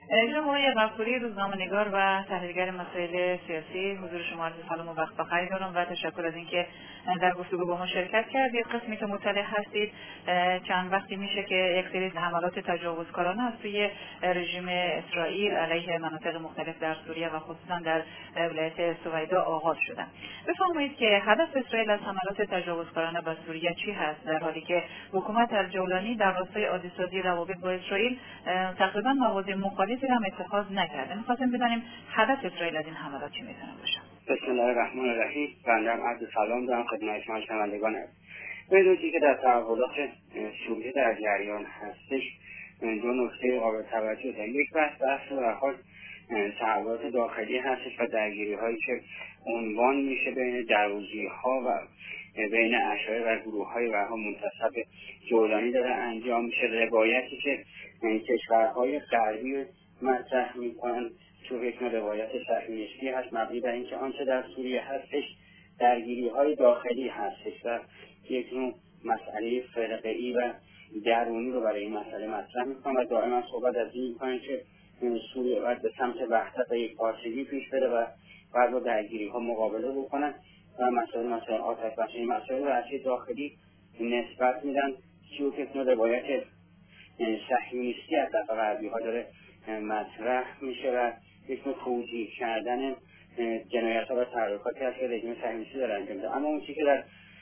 جناب آقای غفوری، روزنامه‌نگار و تحلیلگر مسائل سیاسی، حضور شما عرض سلام و وقت بخیر دارم و تشکر از اینکه در گفتگو با ما شرکت کردید. قسمی که مطلع هستید چند وقتی میشه که یک سری حملات تجاوزکارانه از سوی رژیم اسرائیل علیه مناطق مختلف در سوریه و خصوصا در ولایت سویدا آغاز شده. بفرمایید که هدف اسرائیل از حملات تجاوزکارانه به سوریه چی هست، در حالی که حکومت الجولانی در راستای عادی‌سازی روابط با اسرائیل تقریبا مواضع مخالفی هم اتخاذ نکرده. می‌خواستیم بدانیم هدف اسرائیل از این حملات چی میتونه باشه. بسم الله الرحمن الرحیم. بنده هم عرض سلام دارم خدمت شما شنوندگان عزیز. بدونید که در تحولات سوریه در جریان هستش دو نکته قابل توجه داریم. یک بحث به هر حال تحولات داخلی هستش و درگیری‌هایی که عنوان میشه بین دروزی‌ها و بین اشایر و گروه‌های و منتسب جولانی داره انجام میشه. روایتی که کشورهای غربی مطرح میکنن تو حکم روایت صهیونیستی هست، مبنی بر اینکه آنچه در سوریه هستش درگیری‌های داخلی هستش و یک نوع مسئله فرقه‌ای و درونی رو برای این مسئله مطرح میکنن و دائما صحبت از این میکنن که سوریه باید به سمت وحدت و یکپارچگی پیش بره و بعد با درگیری‌ها مقابله بکنن و مسائل آتش‌بسی مسائل رأسی داخلی نسبت میدن که یک نوع روایت صهیونیستی از طرف غربی‌ها داره مطرح میشه و یک نوع توجیه کردن جنایت‌ها و تحرکاتی هست که رژیم صهیونیستی داره انجام میده. اما اون چیزی که در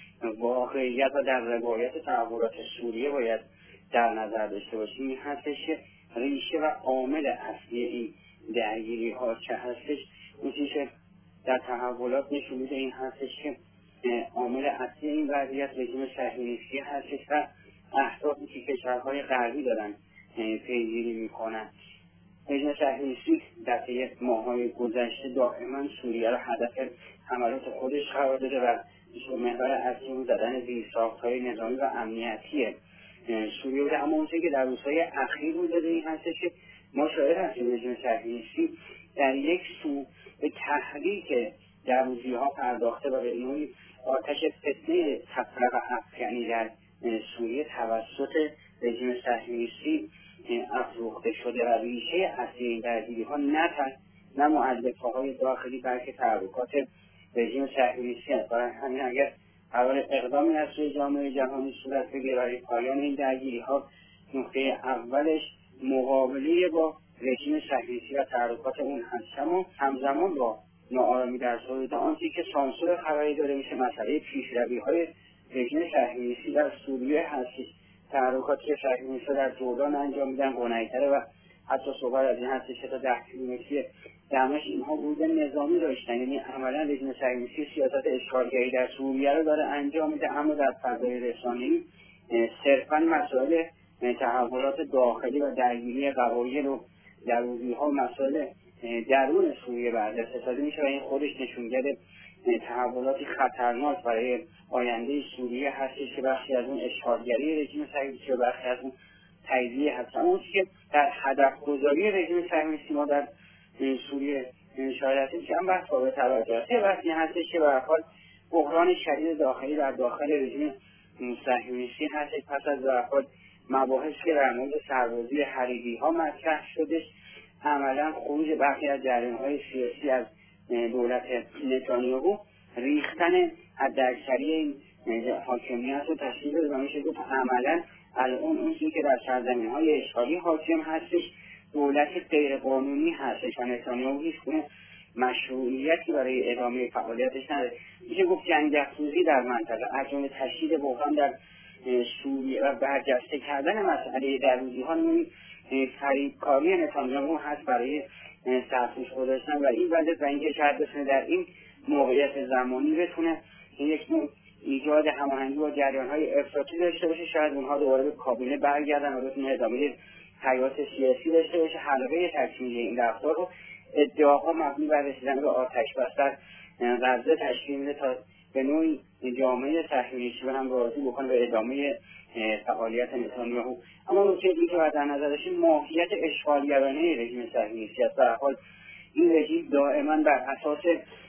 واقعیت و در روایت تحولات سوریه باید در نظر داشته باشیم این هستش که ریشه و عامل اصلی این درگیری‌ها چه هستش. اون چیزی که در تحولات نشون میده این هستش که عامل اصلی این وضعیت رژیم صهیونیستی هستش و اهدافی که کشورهای غربی دارن پیگیری میکنن. رژیم صهیونیستی در طی ماه‌های گذشته دائما سوریه را هدف حملات خودش قرار داده و محور اصلی اون زدن زیرساخت‌های نظامی و امنیتی سوریه بوده. اما اون چیزی که در روزهای اخیر روی داده این هستش که ما شاهد هستیم رژیم صهیونیستی در یک سو به تحریک دروزی‌ها پرداخته و به نوعی آتش فتنه تفرق و افکنی در سوریه توسط رژیم صهیونیستی افروخته شده و ریشه اصلی این درگیری‌ها نه مؤلفه‌های داخلی بلکه تحرکات رژیم صهیونیستی است. برای همین اگر قرار اقدامی از سوی جامعه جهانی صورت بگیره برای پایان این درگیری‌ها، نقطه اولش مقابله با رژیم صهیونیستی و تحرکات اون هست. اما همزمان با ناآرامی در سوریه آنچه که سانسور خبری داره میشه مسئله پیشروی‌های رژیم صهیونیستی در سوریه هست. تحرکاتی که صهیونیست‌ها در جردان انجام میدن قنی‌تره و حتی صحبت از این هستش که تا 10 کیلومتری دمشق اینها ورود نظامی داشتن. یعنی عملا رژیم صهیونیستی سیاست اشغالگری در سوریه رو داره انجام میده، اما در فضای رسانه‌ای صرفاً مسائل تحولات داخلی و درگیری قبایل و دروزی‌ها و مسائل درون سوریه برجسته استفاده میشه و این خودش نشونگر تحولاتی خطرناک برای آینده سوریه هستش که بخشی از اون اشغالگری رژیم صهیونیستی و بخشی از اون تجزیه هست. اما که در هدف گذاری رژیم صهیونیستی ما در سوریه شاهد هستیم که هم بحث قابل توجه است. یه بحثی هستش که به هر حال بحران شدید داخلی در داخل رژیم صهیونیستی هستش پس از به هر حال مباحثی که در مورد سربازی حریری‌ها مطرح شدش، عملا خروج برخی از جریان‌های سیاسی از دولت نتانیاهو، ریختن حداکثری این حاکمیت رو تشکیل داده و میشه گفت عملا الان اون چیزی که در سرزمین‌های اشغالی حاکم هستش دولت غیرقانونی هستش و نتانیاهو هیچ گونه مشروعیتی برای ادامه فعالیتش نداره. میشه گفت جنگ افروزی در منطقه از جمله تشدید بحران در سوریه و برجسته کردن مسئله دروزی‌ها نوعی فریبکاری نتانیاهو هست برای سرپوش گذاشتن و این وضعیت و اینکه شاید بتونه در این موقعیت زمانی بتونه این یک نوع ایجاد هماهنگی با جریان‌های افراطی داشته باشه، شاید اونها دوباره به کابینه برگردن و بتونه ادامه حیات سیاسی داشته باشه. حلقه تکمیلی این رفتار رو ادعاها مبنی بر رسیدن به آتش بس در غزه تشکیل میده تا به نوعی جامعه صهیونیستی هم راضی بکنه به ادامه فعالیت نتانیاهو. اما نکته دیگه که باید در نظر داشتیم ماهیت اشغالگرانه رژیم صهیونیستی است. به هر حال این رژیم دائما بر اساس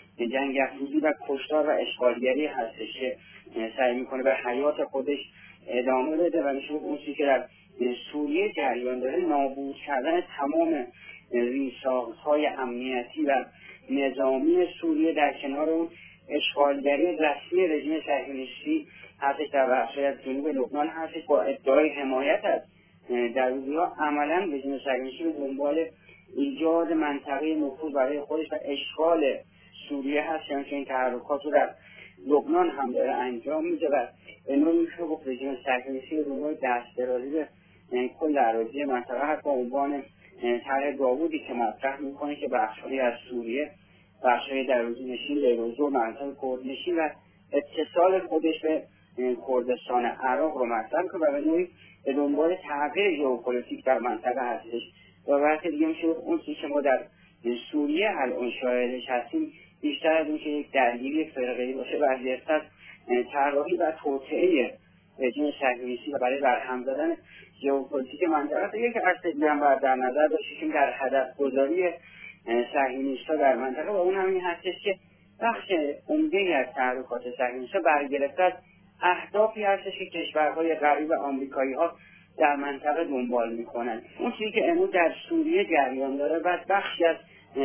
جنگ افروزی و کشتار و اشغالگری هستش که سعی میکنه به حیات خودش ادامه بده و میشه اون چیزی که در سوریه جریان داره نابود کردن تمام ریساخت‌های امنیتی و نظامی سوریه در کنار اون اشغالگری رسمی رژیم صهیونیستی هستش در بخشی از جنوب لبنان هستش با ادعای حمایت از دروزی‌ها. عملاً رژیم صهیونیستی به دنبال ایجاد منطقه نفوذ برای خودش و اشغال سوریه هست، یعنی که این تحرکات رو در لبنان هم داره انجام میده و به نوعی میشه گفت رژیم صهیونیستی به دنبال دست درازی به کل اراضی منطقه هست با عنوان طرح داوودی که مطرح میکنه که بخش‌هایی از سوریه، بخش‌های دروزی نشین، دیروزور، منطقه کردنشین و اتصال خودش به کردستان عراق رو مطرح کنه و به نوعی به دنبال تغییر ژئوپلیتیک در منطقه هستش. و وقتی دیگه میشه اون چیزی که ما در سوریه الان شاهدش هستیم بیشتر از اون که یک درگیری فرقه‌ای باشه وضعیت از طراحی و توطئه رژیم صهیونیستی و برای برهم زدن ژئوپلیتیک منطقه یک اصلی هم باید در نظر داشتیم در هدف گذاری صهیونیست‌ها در منطقه و اون همین هستش که بخش عمده‌ای از تحرکات صهیونیست‌ها برگرفته از اهدافی هستش که کشورهای غربی و آمریکایی‌ها در منطقه دنبال میکنن. اون چیزی که امروز در سوریه جریان داره و بخشی از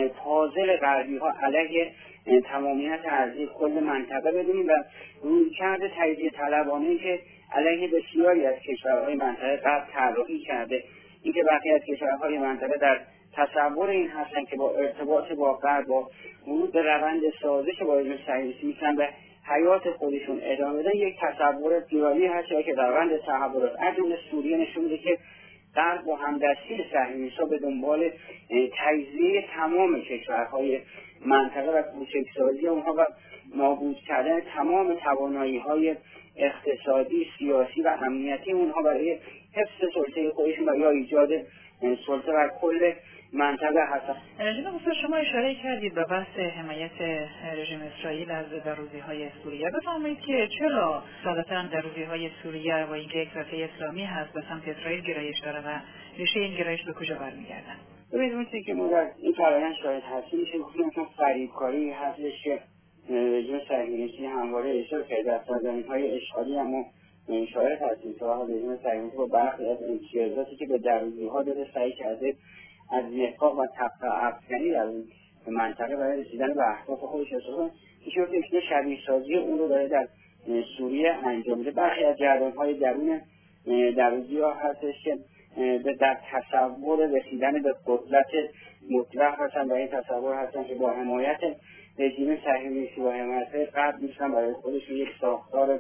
پازل غربی‌ها علیه تمامیت ارضی کل منطقه بدونیم و رویکرد تجزیه طلبانه‌ای که علیه بسیاری از کشورهای منطقه غرب طراحی کرده، اینکه برخی از کشورهای منطقه در تصور این هستن که با ارتباط با غرب، با ورود به روند سازش با رژیم صهیونیستی میتونن به حیات خودشون ادامه بدن، یک تصور پیرایی هست که در روند تحولات از جمله سوریه نشون میده که غرب با همدستی صهیونیست‌ها به دنبال تجزیه تمام کشورهای منطقه و کوچکسازی اونها و نابود کردن تمام توانایی‌های اقتصادی، سیاسی و امنیتی اونها برای حفظ سلطه خودشون و یا ایجاد سلطه بر کل منطقه هستن. جناب استاد، شما اشاره کردید به بحث حمایت رژیم اسرائیل از دروزی‌های سوریه. بفرمایید که چرا ساده‌تر دروزی‌های سوریه و اینکه یک صفحه اسلامی هست به سمت اسرائیل گرایش داره و ریشه این گرایش به کجا برمیگردن؟ ببینید اون چیزی که ما در این فرآیند شاهد هستیم میشه گفت که فریبکاری هستش که رژیم صهیونیستی همواره اشاره کرده در سرزمین‌های اشغالی، اما شاهد هستیم که رژیم صهیونیستی با برخی از امتیازاتی که به دروزی‌ها داده سعی کرده از نفاق و طبقه افکنی در این منطقه برای رسیدن به اهداف خودش استفاده کنه. این شکل شبیه سازی اون رو داره در سوریه انجام میده. برخی از جریان‌های درون دروزی‌ها هستش که در تصور رسیدن به قدرت مطلق هستن و این تصور هستن که با حمایت رژیم صهیونیستی و حمایت غرب میشن برای خودشون یک ساختار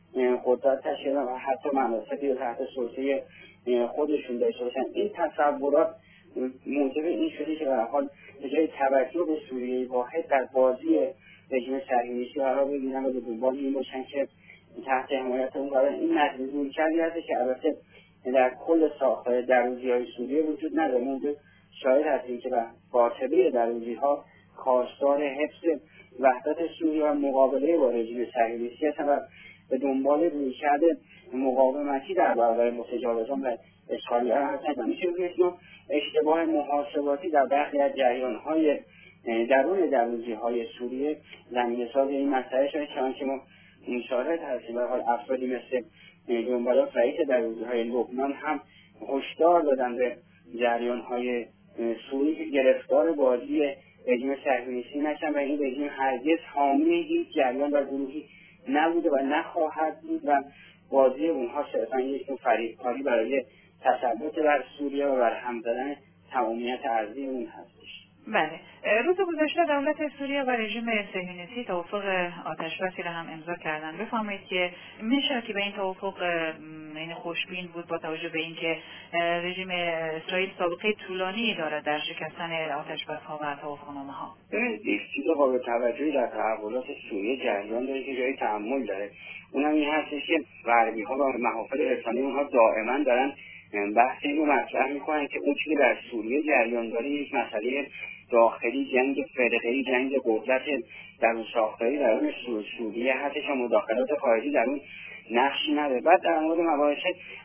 قدرت تشکیل و حتی مناطقی رو تحت سلطه خودشون داشته باشن. این تصورات موجب این شده که به هر حال به جای توجه به سوریه واحد در بازی رژیم صهیونیستی قرار بگیرن و به دنبال این باشن که تحت حمایت اون قرار این نظمی کردی هست که البته در کل ساختار دروزی‌های سوریه وجود نداره. موجود شاهد هستیم که قاطبه دروزی‌ها خواستار حفظ وحدت سوریه و مقابله با رژیم صهیونیستی هستند و به دنبال رویکرد مقاومتی در برابر متجاوزان و اشغالی‌ها هستند. میشه گفت اشتباه محاسباتی در برخی از جریان‌های درون دروزی‌های سوریه زمینه‌ساز این مسئله شده، چنانکه ما مشاهده هستیم به حال افرادی مثل جنبالات رئیس دروزی‌های لبنان هم هشدار دادن به جریان‌های سوری که گرفتار بازی رژیم صهیونیستی نشن و این رژیم هرگز حامی هیچ جریان و گروهی نبوده و نخواهد بود و بازی اونها صرفا یک نوع فریبکاری برای تسلط بر سوریه و بر هم زدن تمامیت ارضی اون هستش. بله، روز گذشته دولت سوریه و رژیم صهیونیستی توافق آتشبسی را هم امضا کردند. بفرمایید که میشه که به این توافق این خوشبین بود با توجه به اینکه رژیم اسرائیل سابقه طولانی دارد در شکستن آتشبس‌ها و توافقنامه‌ها. یک چیز قابل توجهی در تحولات سوریه جریان داره که جای تأمل داره. اونم این هستش که غربی‌ها و محافل رسانه‌ای اونها دائما دارن بحث اینو مطرح میکنن که اون چیزی در سوریه جریان داره یک مسئله داخلی، جنگ فرقه‌ای، جنگ قدرت درون ساختاری درون سوریه هستش و مداخلات خارجی در اون نقشی نداره. بعد در مورد مباحث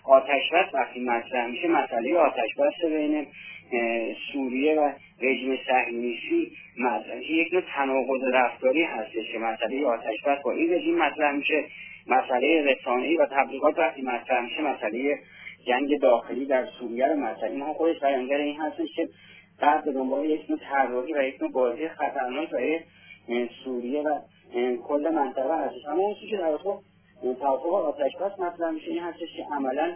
آتشبس وقتی مطرح میشه مسئله آتشبس بین سوریه و رژیم صهیونیستی یک نوع تناقض رفتاری هستش که مسئله آتشبس با این رژیم مطرح میشه، مسئله رسانه‌ای و تبلیغات وقتی مطرح میشه مسئله جنگ داخلی در سوریه رو مطرح. اینها خودش بیانگر این هستش که بعد به دنبال یک نوع طراحی و یک نوع بازی خطرناک برای سوریه و کل منطقه هستش. اما اون چیزی که در واقع توافق آتش‌بس مطرح میشه این هستش که عملا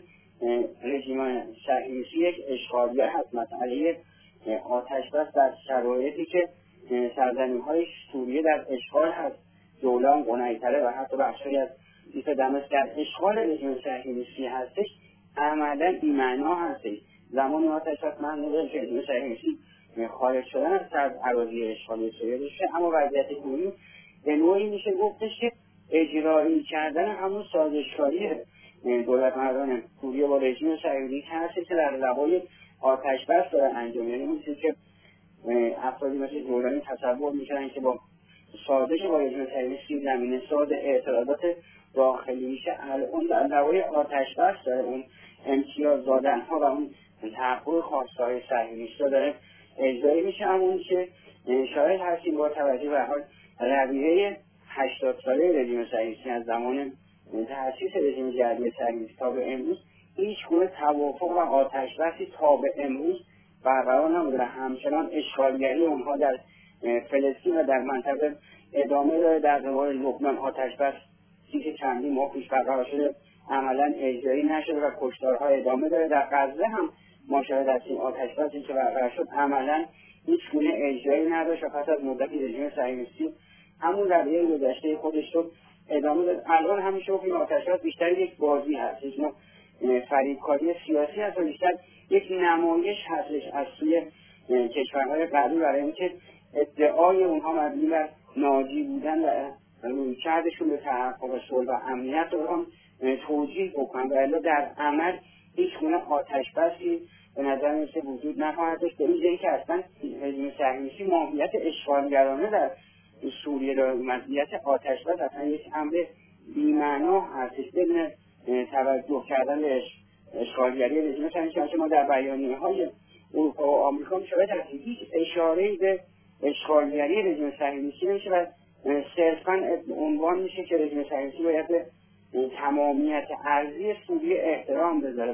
رژیم صهیونیستی یک اشغالگر هست. مسئله آتش‌بس در شرایطی که سرزمین‌های سوریه در اشغال هست، جولان، قنیطره و حتی بخشی از سیف دمشق در اشغال رژیم صهیونیستی هستش، عملا بی‌معنا هستش. زمان آتش‌بس معنی که رژیم صهیونیستی خارج شدن از اراضی اشغالی سوریه داشته، اما وضعیت کنونی به نوعی میشه گفتش که اجرایی کردن همون سازشکاری دولت مردان سوریه با رژیم صهیونیستی هست که در لوای آتش‌بس داره انجام. یعنی اون چیزی که افرادی مثل جولانی تصور میکنن که با سازش با رژیم صهیونیستی زمینه ساز اعتراضات داخلی میشه، الان در لوای آتش‌بس داره اون امتیاز دادنها و اون تحقق خواسته‌های صهیونیست‌ها داره اجرایی میشه. همون که شاید هستیم با توجه به حال رویه 80 ساله رژیم صهیونیستی از زمان تأسیس رژیم جدید صهیونیستی تا به امروز هیچ گونه توافق و آتش‌بسی تا به امروز برقرار نبوده. همچنان اشغالگری اونها در فلسطین و در منطقه ادامه داره. در قبال لبنان آتش‌بس که چندین ماه پیش برقرار شده عملا اجرایی نشده و کشتارها ادامه داره. در غزه هم ما شاهد هستیم آتش‌بسی که برقرار شد عملا هیچ گونه اجرایی نداشت و پس از مدتی رژیم صهیونیستی همون رویه گذشته خودش رو ادامه داد. الان همیشه این آتش‌بس بیشتر یک بازی هست، یک نوع فریبکاری سیاسی هست و بیشتر یک نمایش هستش از سوی کشورهای غربی برای اینکه ادعای اونها مبنی بر ناجی بودن و رویکردشون به تحقق صلح و امنیت رو هم توجیه بکنن، ولی در عمل هیچ گونه آتش‌بسی به نظر میسه وجود نخواهد داشت. به این جایی که اصلا رژیم صهیونیستی ماهیت اشغالگرانه در سوریه داره، ماهیت آتش‌بس اصلا یک امر بی‌معنا هستش بدون توجه کردن به اشغالگری رژیم صهیونیستی. ما در بیانیه‌های اروپا و آمریکا می‌شود هیچ اشاره‌ای به اشغالگری رژیم صهیونیستی نمیشه و صرفاً عنوان میشه که رژیم صهیونیستی باید به تمامیت ارضی سوریه احترام بذاره.